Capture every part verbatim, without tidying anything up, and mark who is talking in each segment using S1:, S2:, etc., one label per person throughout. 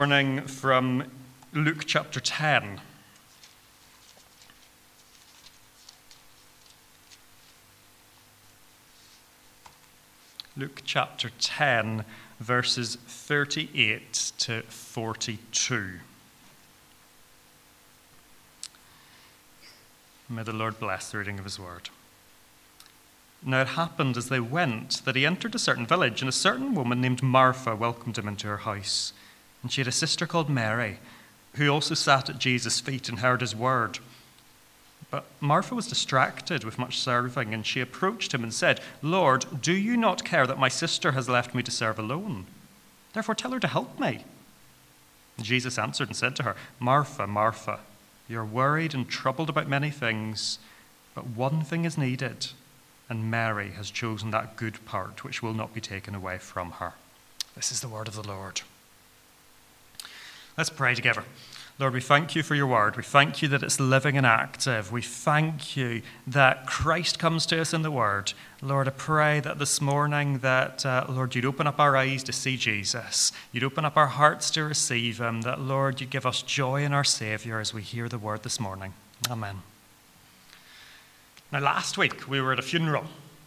S1: Morning from Luke chapter ten. Luke chapter ten, verses thirty-eight to forty-two. May the Lord bless the reading of his word. Now it happened as they went that he entered a certain village, and a certain woman named Martha welcomed him into her house. And she had a sister called Mary, who also sat at Jesus' feet and heard his word. But Martha was distracted with much serving, and she approached him and said, "Lord, do you not care that my sister has left me to serve alone? Therefore tell her to help me." And Jesus answered and said to her, "Martha, Martha, you are worried and troubled about many things, but one thing is needed, and Mary has chosen that good part which will not be taken away from her." This is the word of the Lord. Let's pray together. Lord, we thank you for your word. We thank you that it's living and active. We thank you that Christ comes to us in the word. Lord, I pray that this morning that, uh, Lord, you'd open up our eyes to see Jesus. You'd open up our hearts to receive him. That, Lord, you'd give us joy in our Savior as we hear the word this morning. Amen. Now, last week we were at a funeral.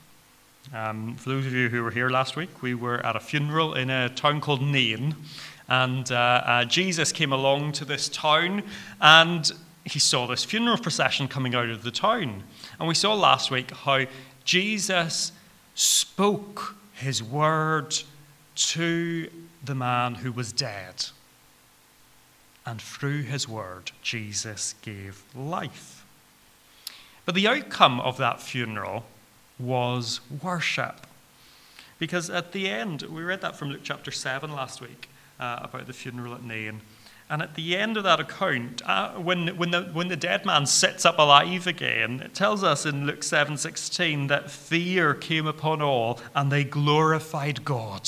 S1: Um, for those of you who were here last week, we were at a funeral in a town called Nain. And uh, uh, Jesus came along to this town, and he saw this funeral procession coming out of the town. And we saw last week how Jesus spoke his word to the man who was dead. And through his word, Jesus gave life. But the outcome of that funeral was worship. Because at the end, we read that from Luke chapter seven last week. Uh, about the funeral at Nain. And at the end of that account, uh, when, when, the, when the dead man sits up alive again, it tells us in Luke seven sixteen that fear came upon all and they glorified God.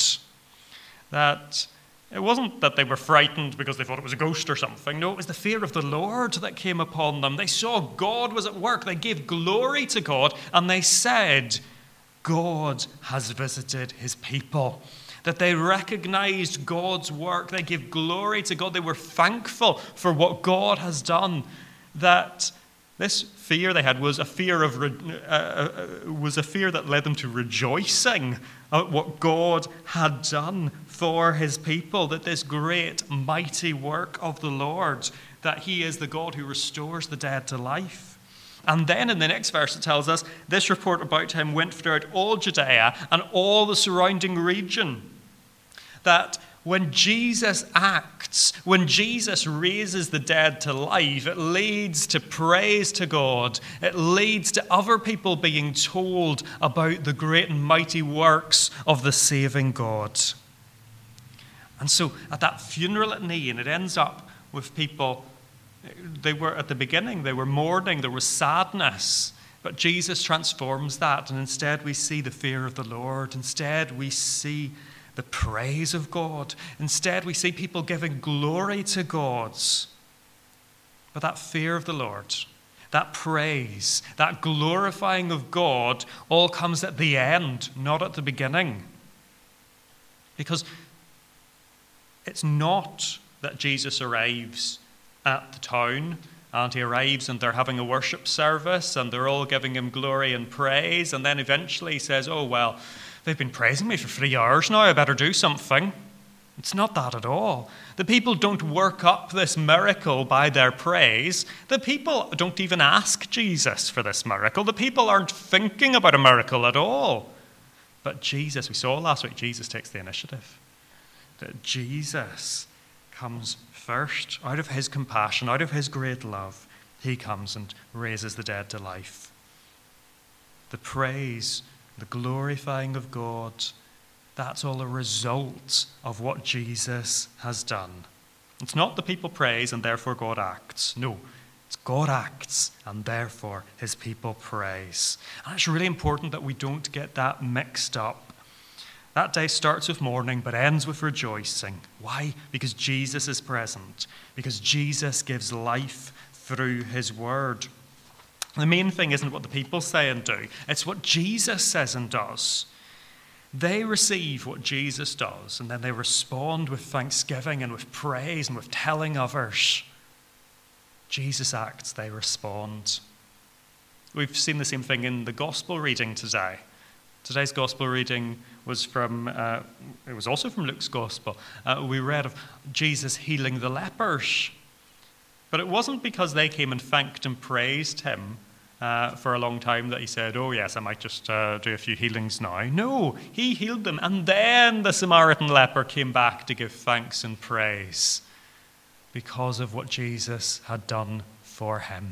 S1: That it wasn't that they were frightened because they thought it was a ghost or something. No, it was the fear of the Lord that came upon them. They saw God was at work. They gave glory to God, and they said, "God has visited his people." That they recognized God's work. They gave glory to God. They were thankful for what God has done. That this fear they had was a fear of uh, was a fear that led them to rejoicing at what God had done for his people. That this great, mighty work of the Lord, that he is the God who restores the dead to life. And then in the next verse it tells us, this report about him went throughout all Judea and all the surrounding region. That when Jesus acts, when Jesus raises the dead to life, it leads to praise to God. It leads to other people being told about the great and mighty works of the saving God. And so at that funeral at Nain, it ends up with people, they were at the beginning, they were mourning, there was sadness. But Jesus transforms that, and instead we see the fear of the Lord. Instead we see the praise of God. Instead, we see people giving glory to God. But that fear of the Lord, that praise, that glorifying of God all comes at the end, not at the beginning. Because it's not that Jesus arrives at the town and he arrives and they're having a worship service and they're all giving him glory and praise, and then eventually he says, "Oh, well, they've been praising me for three hours now, I better do something." It's not that at all. The people don't work up this miracle by their praise. The people don't even ask Jesus for this miracle. The people aren't thinking about a miracle at all. But Jesus, we saw last week, Jesus takes the initiative. That Jesus comes first, out of his compassion, out of his great love, he comes and raises the dead to life. The praise, the glorifying of God, that's all a result of what Jesus has done. It's not the people praise and therefore God acts. No, it's God acts and therefore his people praise. And it's really important that we don't get that mixed up. That day starts with mourning but ends with rejoicing. Why? Because Jesus is present. Because Jesus gives life through his word. The main thing isn't what the people say and do. It's what Jesus says and does. They receive what Jesus does, and then they respond with thanksgiving and with praise and with telling others. Jesus acts, they respond. We've seen the same thing in the gospel reading today. Today's gospel reading was from, uh, it was also from Luke's gospel. Uh, we read of Jesus healing the lepers. But it wasn't because they came and thanked and praised him uh, for a long time that he said, oh yes, I might just uh, do a few healings now. No, he healed them. And then the Samaritan leper came back to give thanks and praise because of what Jesus had done for him.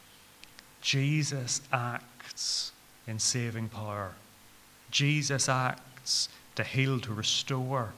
S1: Jesus acts in saving power. Jesus acts to heal, to restore.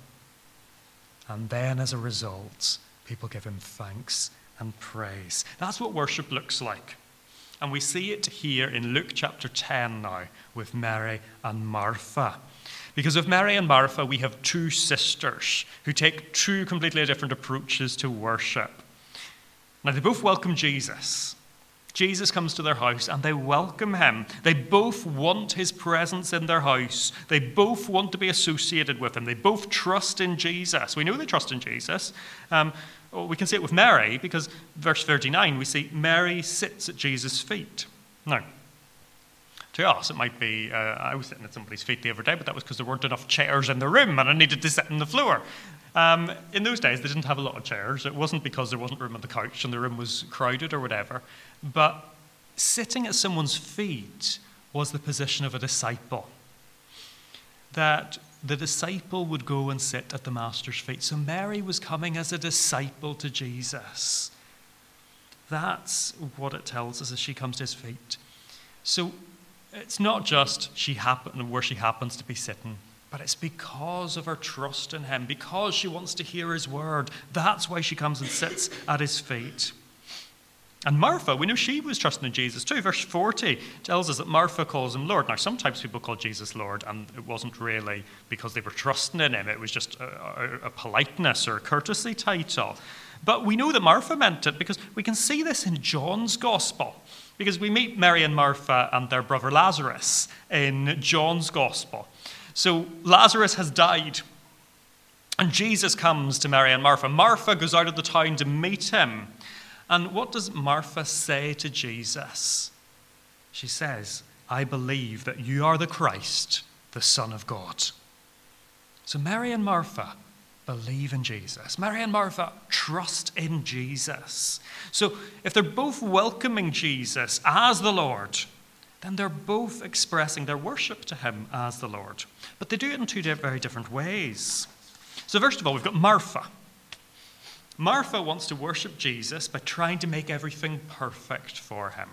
S1: And then as a result, people give him thanks and praise. That's what worship looks like. And we see it here in Luke chapter ten now with Mary and Martha. Because with Mary and Martha, we have two sisters who take two completely different approaches to worship. Now, they both welcome Jesus. Jesus comes to their house and they welcome him. They both want his presence in their house. They both want to be associated with him. They both trust in Jesus. We know they trust in Jesus. Um, we can see it with Mary because verse thirty-nine, we see Mary sits at Jesus' feet. Now, to us, it might be, uh, I was sitting at somebody's feet the other day, but that was because there weren't enough chairs in the room and I needed to sit on the floor. Um, in those days, they didn't have a lot of chairs. It wasn't because there wasn't room on the couch and the room was crowded or whatever. But sitting at someone's feet was the position of a disciple. That the disciple would go and sit at the master's feet. So Mary was coming as a disciple to Jesus. That's what it tells us as she comes to his feet. So it's not just she happen, where she happens to be sitting, but it's because of her trust in him, because she wants to hear his word. That's why she comes and sits at his feet. And Martha, we know she was trusting in Jesus too. Verse forty tells us that Martha calls him Lord. Now, sometimes people call Jesus Lord, and it wasn't really because they were trusting in him. It was just a, a, a politeness or a courtesy title. But we know that Martha meant it because we can see this in John's gospel. Because we meet Mary and Martha and their brother Lazarus in John's gospel. So Lazarus has died, and Jesus comes to Mary and Martha. Martha goes out of the town to meet him. And what does Martha say to Jesus? She says, I believe that you are the Christ, the Son of God. So Mary and Martha believe in Jesus. Mary and Martha trust in Jesus. So if they're both welcoming Jesus as the Lord, then they're both expressing their worship to him as the Lord. But they do it in two very different ways. So first of all, we've got Martha. Martha wants to worship Jesus by trying to make everything perfect for him.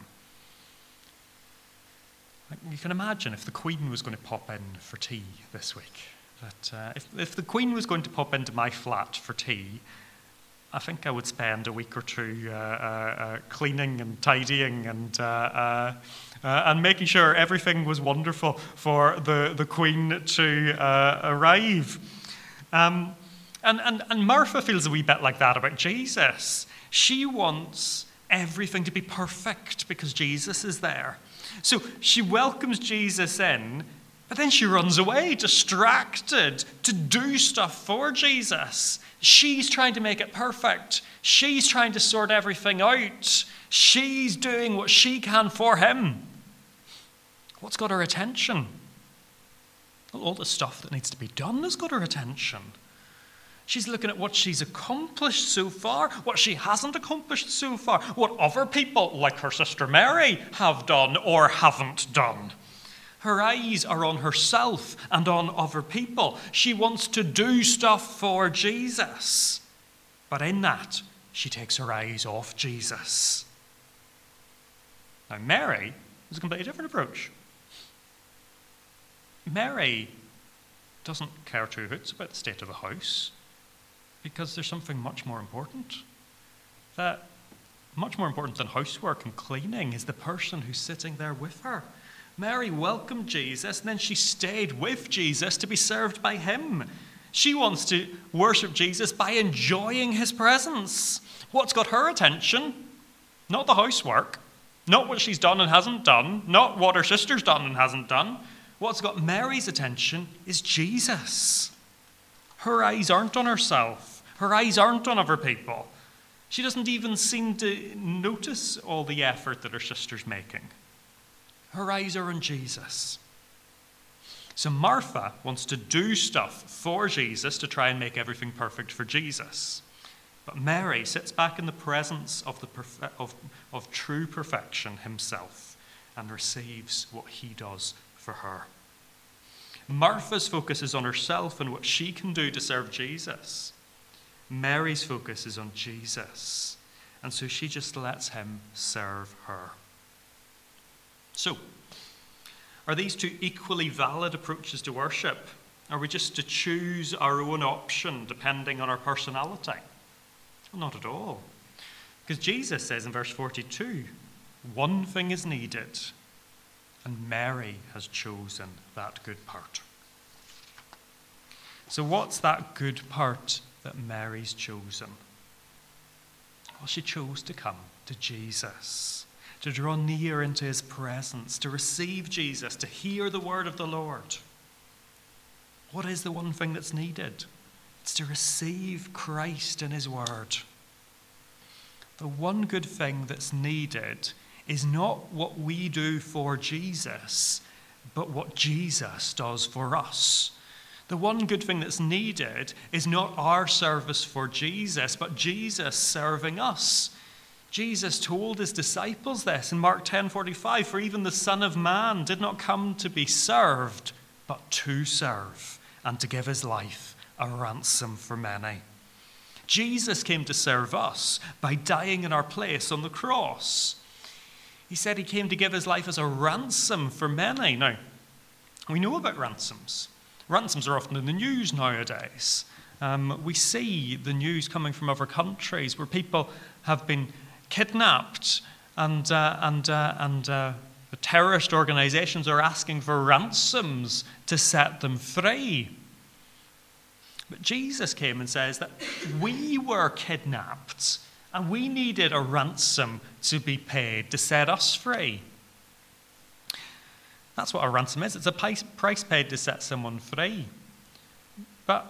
S1: You can imagine if the Queen was going to pop in for tea this week. That uh, if, if the Queen was going to pop into my flat for tea, I think I would spend a week or two uh, uh, uh, cleaning and tidying and uh, uh, uh, and making sure everything was wonderful for the, the Queen to uh, arrive. Um, and, and, and Martha feels a wee bit like that about Jesus. She wants everything to be perfect because Jesus is there. So she welcomes Jesus in, but then she runs away, distracted, to do stuff for Jesus. She's trying to make it perfect. She's trying to sort everything out. She's doing what she can for him. What's got her attention? Well, all the stuff that needs to be done has got her attention. She's looking at what she's accomplished so far, what she hasn't accomplished so far, what other people, like her sister Mary, have done or haven't done. Her eyes are on herself and on other people. She wants to do stuff for Jesus. But in that, she takes her eyes off Jesus. Now, Mary has a completely different approach. Mary doesn't care two hoots about the state of the house because there's something much more important. That much more important than housework and cleaning is the person who's sitting there with her. Mary welcomed Jesus, and then she stayed with Jesus to be served by him. She wants to worship Jesus by enjoying his presence. What's got her attention? Not the housework, not what she's done and hasn't done, not what her sister's done and hasn't done. What's got Mary's attention is Jesus. Her eyes aren't on herself. Her eyes aren't on other people. She doesn't even seem to notice all the effort that her sister's making. Her eyes are on Jesus. So Martha wants to do stuff for Jesus to try and make everything perfect for Jesus. But Mary sits back in the presence of, the perfe- of, of true perfection himself and receives what he does for her. Martha's focus is on herself and what she can do to serve Jesus. Mary's focus is on Jesus, and so she just lets him serve her. So, are these two equally valid approaches to worship? Are we just to choose our own option depending on our personality? Well, not at all. Because Jesus says in verse forty-two, one thing is needed, and Mary has chosen that good part. So what's that good part that Mary's chosen? Well, she chose to come to Jesus, to draw near into his presence, to receive Jesus, to hear the word of the Lord. What is the one thing that's needed? It's to receive Christ in his word. The one good thing that's needed is not what we do for Jesus, but what Jesus does for us. The one good thing that's needed is not our service for Jesus, but Jesus serving us. Jesus told his disciples this in Mark ten forty-five, for even the Son of Man did not come to be served, but to serve, and to give his life a ransom for many. Jesus came to serve us by dying in our place on the cross. He said he came to give his life as a ransom for many. Now, we know about ransoms. Ransoms are often in the news nowadays. Um, we see the news coming from other countries where people have been kidnapped and, uh, and, uh, and uh, the terrorist organizations are asking for ransoms to set them free. But Jesus came and says that we were kidnapped and we needed a ransom to be paid to set us free. That's what a ransom is. It's a price paid to set someone free. But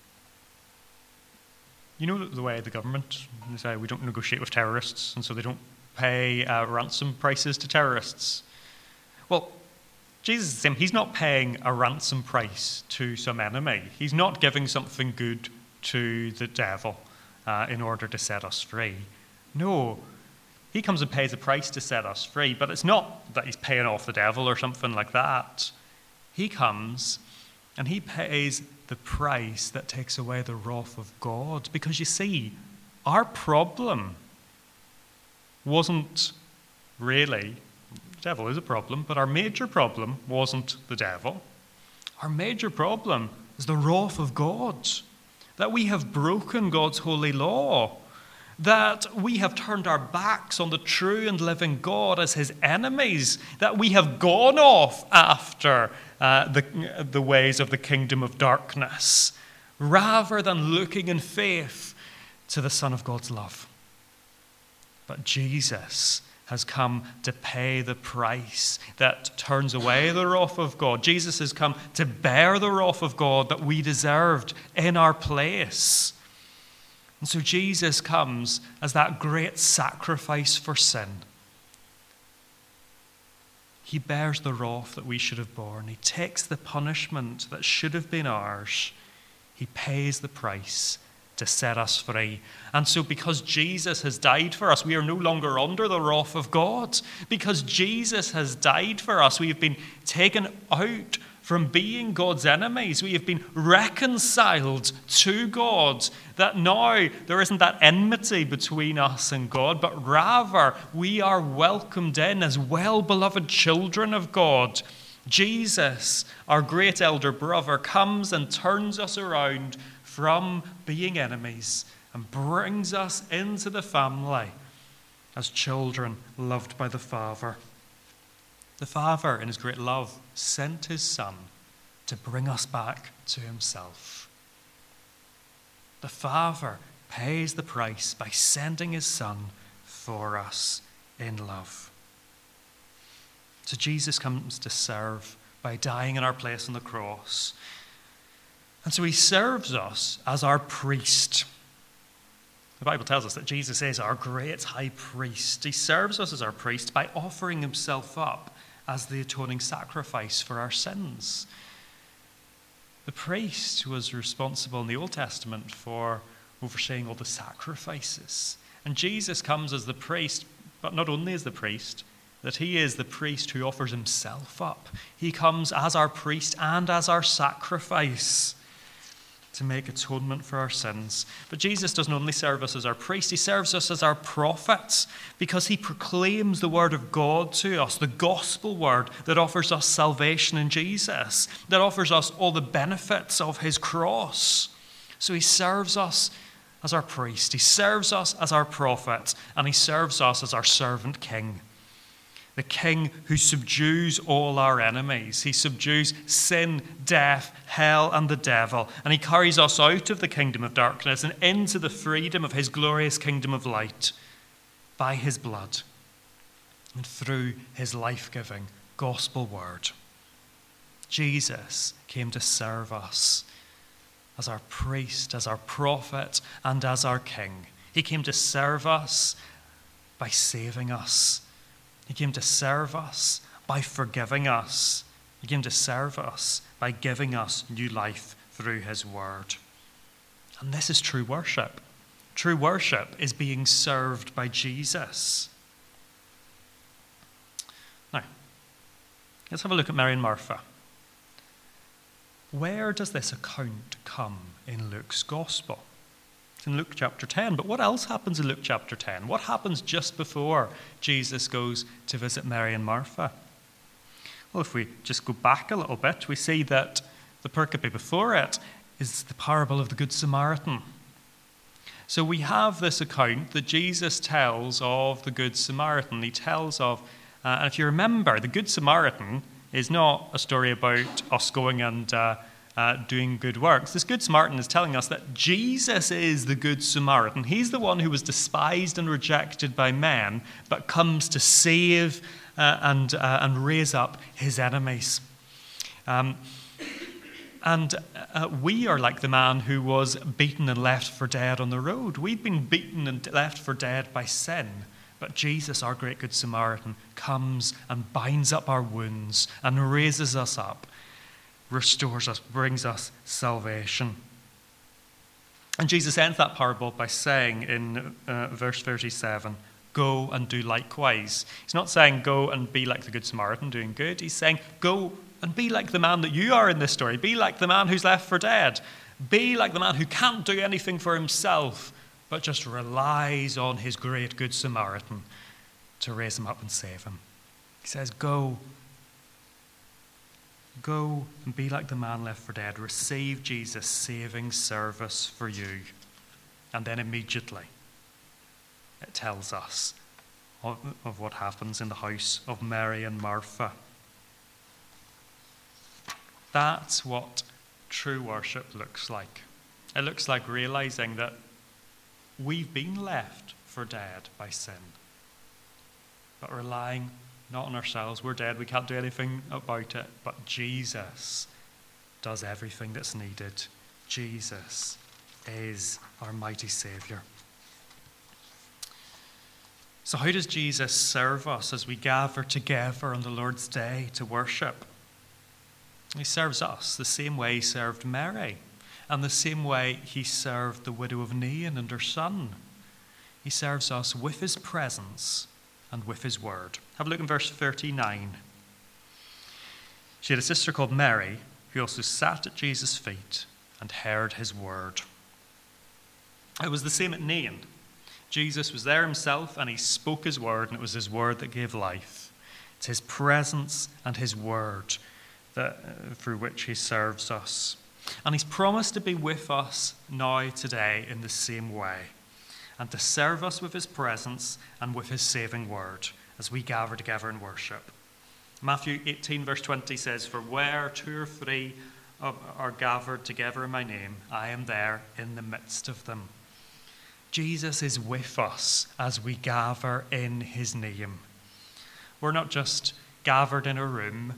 S1: you know the way the government, they say we don't negotiate with terrorists, and so they don't pay uh, ransom prices to terrorists. Well, Jesus is saying he's not paying a ransom price to some enemy. He's not giving something good to the devil uh, in order to set us free. No, he comes and pays a price to set us free, but it's not that he's paying off the devil or something like that. He comes and he pays the price that takes away the wrath of God. Because you see, our problem wasn't really, the devil is a problem, but our major problem wasn't the devil. Our major problem is the wrath of God, that we have broken God's holy law, that we have turned our backs on the true and living God as his enemies, that we have gone off after uh, the, the ways of the kingdom of darkness, rather than looking in faith to the Son of God's love. But Jesus has come to pay the price that turns away the wrath of God. Jesus has come to bear the wrath of God that we deserved in our place. And so Jesus comes as that great sacrifice for sin. He bears the wrath that we should have borne. He takes the punishment that should have been ours. He pays the price to set us free. And so because Jesus has died for us, we are no longer under the wrath of God. Because Jesus has died for us, we have been taken out from being God's enemies. We have been reconciled to God, that now there isn't that enmity between us and God, but rather we are welcomed in as well-beloved children of God. Jesus, our great elder brother, comes and turns us around from being enemies and brings us into the family as children loved by the Father. The Father, in his great love, sent his Son to bring us back to himself. The Father pays the price by sending his Son for us in love. So Jesus comes to serve by dying in our place on the cross. And so he serves us as our priest. The Bible tells us that Jesus is our great high priest. He serves us as our priest by offering himself up as the atoning sacrifice for our sins. The priest was responsible in the Old Testament for overseeing all the sacrifices. And Jesus comes as the priest, but not only as the priest, that he is the priest who offers himself up. He comes as our priest and as our sacrifice to make atonement for our sins. But Jesus doesn't only serve us as our priest, he serves us as our prophet, because he proclaims the word of God to us, the gospel word that offers us salvation in Jesus, that offers us all the benefits of his cross. So he serves us as our priest, he serves us as our prophet, and he serves us as our servant king. The king who subdues all our enemies. He subdues sin, death, hell, and the devil. And he carries us out of the kingdom of darkness and into the freedom of his glorious kingdom of light by his blood and through his life-giving gospel word. Jesus came to serve us as our priest, as our prophet, and as our king. He came to serve us by saving us. He came to serve us by forgiving us. He came to serve us by giving us new life through his word. And this is true worship. True worship is being served by Jesus. Now, let's have a look at Mary and Martha. Where does this account come in Luke's gospel? It's in Luke chapter ten, but what else happens in Luke chapter ten? What happens just before Jesus goes to visit Mary and Martha? Well, if we just go back a little bit, we see that the pericope before it is the parable of the Good Samaritan. So we have this account that Jesus tells of the Good Samaritan. He tells of, uh, and if you remember, the Good Samaritan is not a story about us going and uh, Uh, doing good works. This Good Samaritan is telling us that Jesus is the Good Samaritan. He's the one who was despised and rejected by men, but comes to save uh, and, uh, and raise up his enemies. Um, and uh, we are like the man who was beaten and left for dead on the road. We've been beaten and left for dead by sin. But Jesus, our great Good Samaritan, comes and binds up our wounds and raises us up, restores us, brings us salvation. And Jesus ends that parable by saying in uh, verse thirty-seven, go and do likewise. He's not saying go and be like the Good Samaritan doing good. He's saying go and be like the man that you are in this story. Be like the man who's left for dead. Be like the man who can't do anything for himself, but just relies on his great Good Samaritan to raise him up and save him. He says, go Go and be like the man left for dead. Receive Jesus' saving service for you. And then immediately it tells us of, of what happens in the house of Mary and Martha. That's what true worship looks like. It looks like realizing that we've been left for dead by sin, but relying not on ourselves. We're dead. We can't do anything about it. But Jesus does everything that's needed. Jesus is our mighty Savior. So how does Jesus serve us as we gather together on the Lord's Day to worship? He serves us the same way he served Mary, and the same way he served the widow of Nain and her son. He serves us with his presence and with his word. Have a look in verse thirty-nine. She had a sister called Mary, who also sat at Jesus' feet and heard his word. It was the same at Nain. Jesus was there himself and he spoke his word, and it was his word that gave life. It's his presence and his word that, uh, through which he serves us. And he's promised to be with us now today in the same way, and to serve us with his presence and with his saving word as we gather together in worship. Matthew eighteen verse twenty says, for where two or three are gathered together in my name, I am there in the midst of them. Jesus is with us as we gather in his name. We're not just gathered in a room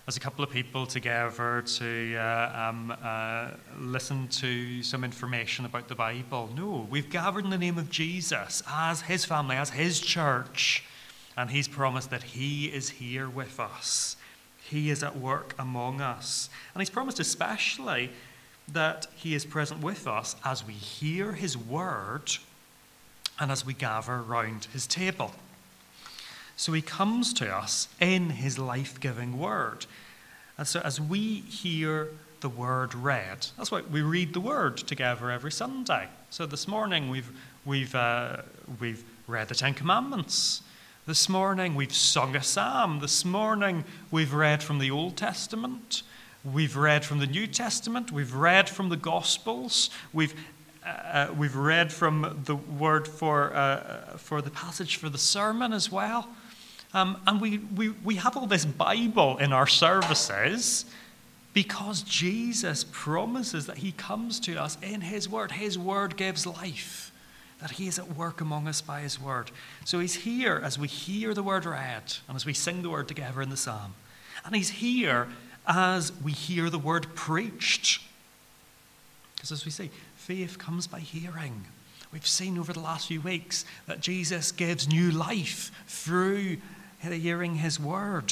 S1: as a couple of people together to uh, um, uh, listen to some information about the Bible. No, we've gathered in the name of Jesus as his family, as his church, and he's promised that he is here with us. He is at work among us. And he's promised especially that he is present with us as we hear his word and as we gather round his table. So he comes to us in his life-giving word. And so as we hear the word read, that's why we read the word together every Sunday. So this morning we've, we've, uh, we've read the Ten Commandments. This morning we've sung a psalm. This morning we've read from the Old Testament. We've read from the New Testament. We've read from the Gospels. We've uh, we've read from the word for uh, for the passage for the sermon as well. Um, and we, we we have all this Bible in our services because Jesus promises that he comes to us in his word. His word gives life. That he is at work among us by his word. So he's here as we hear the word read and as we sing the word together in the psalm. And he's here as we hear the word preached. Because as we say, faith comes by hearing. We've seen over the last few weeks that Jesus gives new life through hearing his word.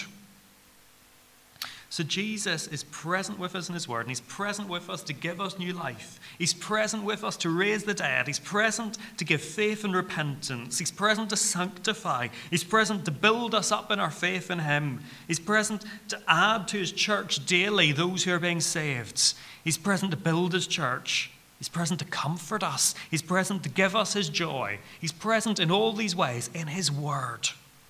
S1: So Jesus is present with us in his word, and he's present with us to give us new life. He's present with us to raise the dead. He's present to give faith and repentance. He's present to sanctify. He's present to build us up in our faith in him. He's present to add to his church daily those who are being saved. He's present to build his church. He's present to comfort us. He's present to give us his joy. He's present in all these ways in his word.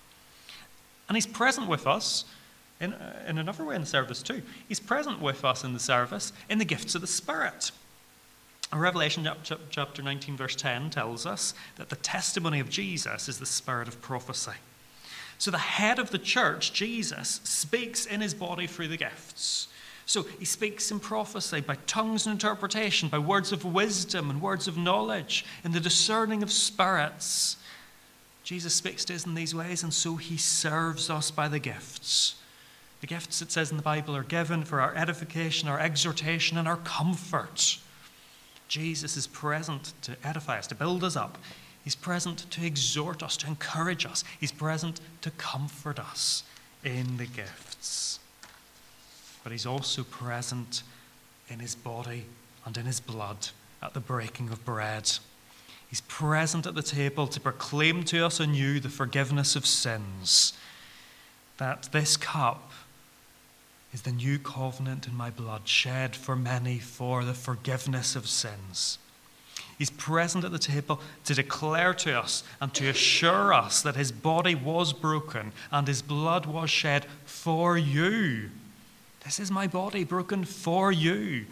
S1: And he's present with us In, uh, in another way in the service too. He's present with us in the service in the gifts of the Spirit. Revelation chapter nineteen verse ten tells us that the testimony of Jesus is the spirit of prophecy. So the head of the church, Jesus, speaks in his body through the gifts. So he speaks in prophecy, by tongues and interpretation, by words of wisdom and words of knowledge, in the discerning of spirits. Jesus speaks to us in these ways, and so he serves us by the gifts. The gifts, it says in the Bible, are given for our edification, our exhortation, and our comfort. Jesus is present to edify us, to build us up. He's present to exhort us, to encourage us. He's present to comfort us in the gifts. But he's also present in his body and in his blood at the breaking of bread. He's present at the table to proclaim to us anew the forgiveness of sins, that this cup is the new covenant in my blood, shed for many for the forgiveness of sins. He's present at the table to declare to us and to assure us that his body was broken and his blood was shed for you. This is my body broken for you.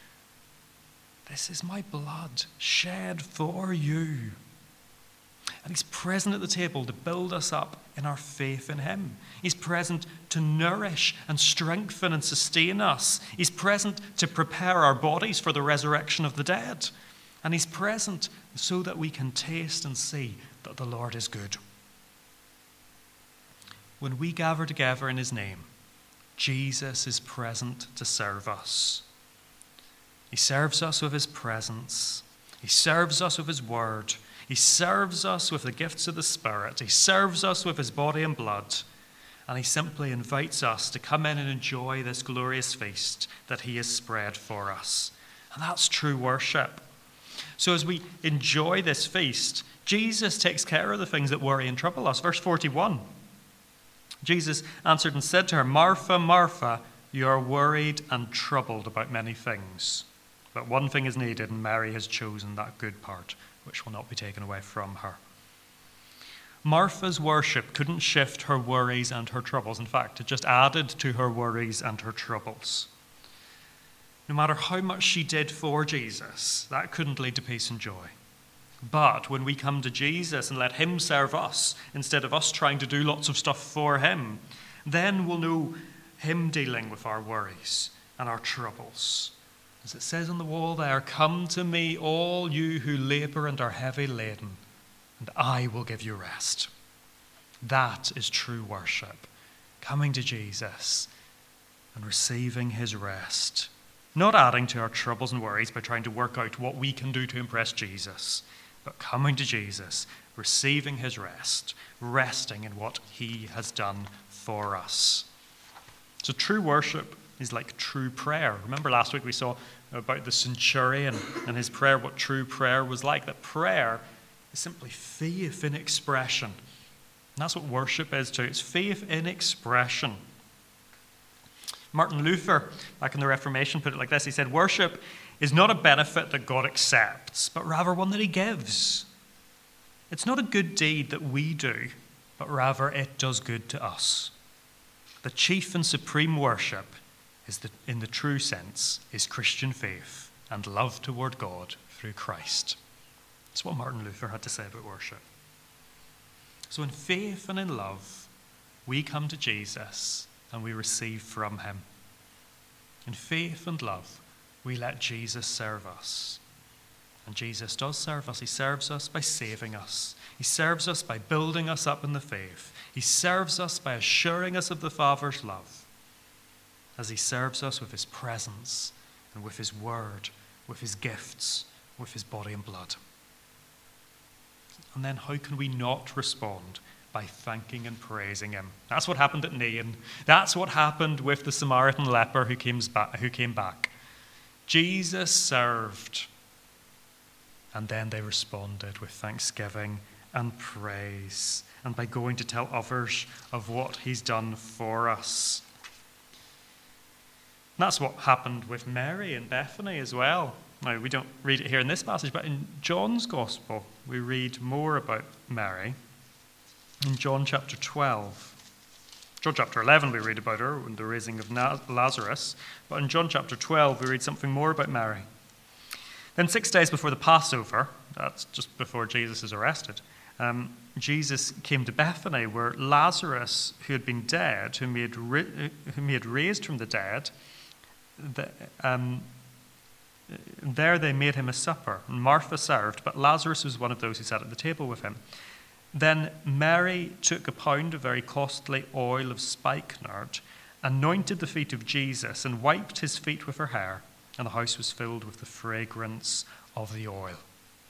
S1: This is my blood shed for you. And he's present at the table to build us up in our faith in him. He's present to nourish and strengthen and sustain us. He's present to prepare our bodies for the resurrection of the dead. And he's present so that we can taste and see that the Lord is good. When we gather together in his name, Jesus is present to serve us. He serves us with his presence. He serves us with his word. He serves us with the gifts of the Spirit. He serves us with his body and blood. And he simply invites us to come in and enjoy this glorious feast that he has spread for us. And that's true worship. So as we enjoy this feast, Jesus takes care of the things that worry and trouble us. Verse forty-one. Jesus answered and said to her, Martha, Martha, you are worried and troubled about many things. But one thing is needed, and Mary has chosen that good part, which will not be taken away from her. Martha's worship couldn't shift her worries and her troubles. In fact, it just added to her worries and her troubles. No matter how much she did for Jesus, that couldn't lead to peace and joy. But when we come to Jesus and let him serve us, instead of us trying to do lots of stuff for him, then we'll know him dealing with our worries and our troubles. As it says on the wall there, come to me, all you who labor and are heavy laden, and I will give you rest. That is true worship. Coming to Jesus and receiving his rest. Not adding to our troubles and worries by trying to work out what we can do to impress Jesus, but coming to Jesus, receiving his rest, resting in what he has done for us. So true worship is like true prayer. Remember last week we saw about the centurion and his prayer, what true prayer was like. That prayer is simply faith in expression. And that's what worship is too. It's faith in expression. Martin Luther, back in the Reformation, put it like this. He said, worship is not a benefit that God accepts, but rather one that he gives. It's not a good deed that we do, but rather it does good to us. The chief and supreme worship is the, in the true sense, is Christian faith and love toward God through Christ. That's what Martin Luther had to say about worship. So in faith and in love, we come to Jesus and we receive from him. In faith and love, we let Jesus serve us. And Jesus does serve us. He serves us by saving us. He serves us by building us up in the faith. He serves us by assuring us of the Father's love, as he serves us with his presence and with his word, with his gifts, with his body and blood. And then how can we not respond? By thanking and praising him. That's what happened at Nain. That's what happened with the Samaritan leper who came back. Who came back. Jesus served, and then they responded with thanksgiving and praise, and by going to tell others of what he's done for us. And that's what happened with Mary in Bethany as well. Now, we don't read it here in this passage, but in John's Gospel, we read more about Mary. In John chapter twelve. John chapter eleven, we read about her, the raising of Lazarus. But in John chapter twelve, we read something more about Mary. Then six days before the Passover, that's just before Jesus is arrested, um, Jesus came to Bethany, where Lazarus, who had been dead, whom he had, ri- whom he had raised from the dead, the, um, there they made him a supper. Martha served, but Lazarus was one of those who sat at the table with him. Then Mary took a pound of very costly oil of spikenard, anointed the feet of Jesus, and wiped his feet with her hair, and the house was filled with the fragrance of the oil.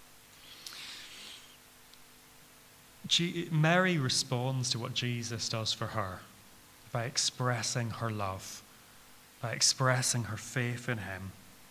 S1: Mary responds to what Jesus does for her by expressing her love, by expressing her faith in him.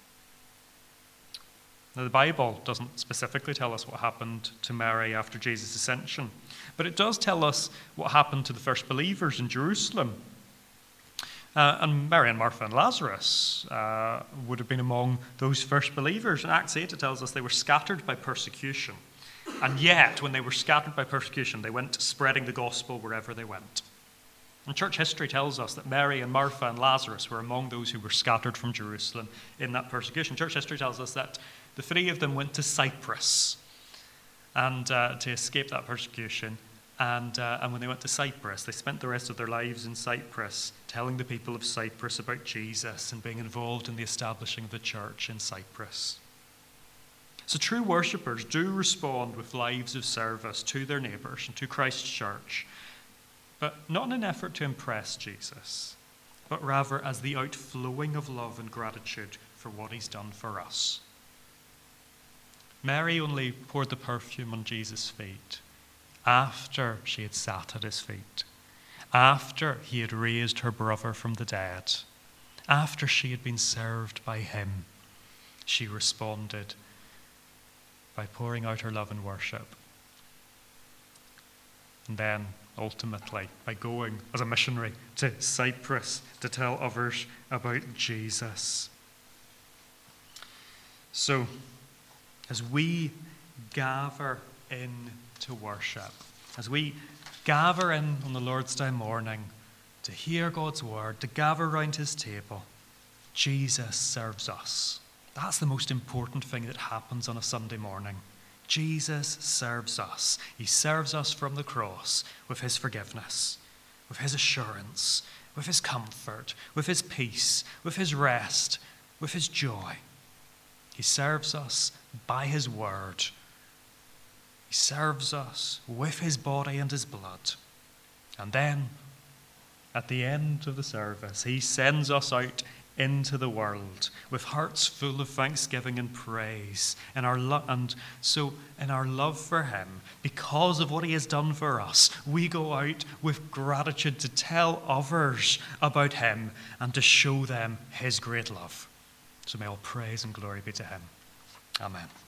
S1: Now, the Bible doesn't specifically tell us what happened to Mary after Jesus' ascension, but it does tell us what happened to the first believers in Jerusalem. Uh, and Mary and Martha and Lazarus uh, would have been among those first believers. In Acts eight, it tells us they were scattered by persecution. And yet, when they were scattered by persecution, they went spreading the gospel wherever they went. And church history tells us that Mary and Martha and Lazarus were among those who were scattered from Jerusalem in that persecution. Church history tells us that the three of them went to Cyprus and uh, to escape that persecution. And, uh, and when they went to Cyprus, they spent the rest of their lives in Cyprus, telling the people of Cyprus about Jesus and being involved in the establishing of the church in Cyprus. So true worshippers do respond with lives of service to their neighbours and to Christ's church, but not in an effort to impress Jesus, but rather as the outflowing of love and gratitude for what he's done for us. Mary only poured the perfume on Jesus' feet after she had sat at his feet, after he had raised her brother from the dead, after she had been served by him. She responded by pouring out her love and worship. And then, ultimately, by going as a missionary to Cyprus to tell others about Jesus. So, as we gather in to worship, as we gather in on the Lord's Day morning to hear God's word, to gather around his table, Jesus serves us. That's the most important thing that happens on a Sunday morning. Jesus serves us. He serves us from the cross with his forgiveness, with his assurance, with his comfort, with his peace, with his rest, with his joy. He serves us by his word. He serves us with his body and his blood. And then, at the end of the service, he sends us out into the world with hearts full of thanksgiving and praise. And, our lo- and so in our love for him, because of what he has done for us, we go out with gratitude to tell others about him and to show them his great love. So may all praise and glory be to him. Amen.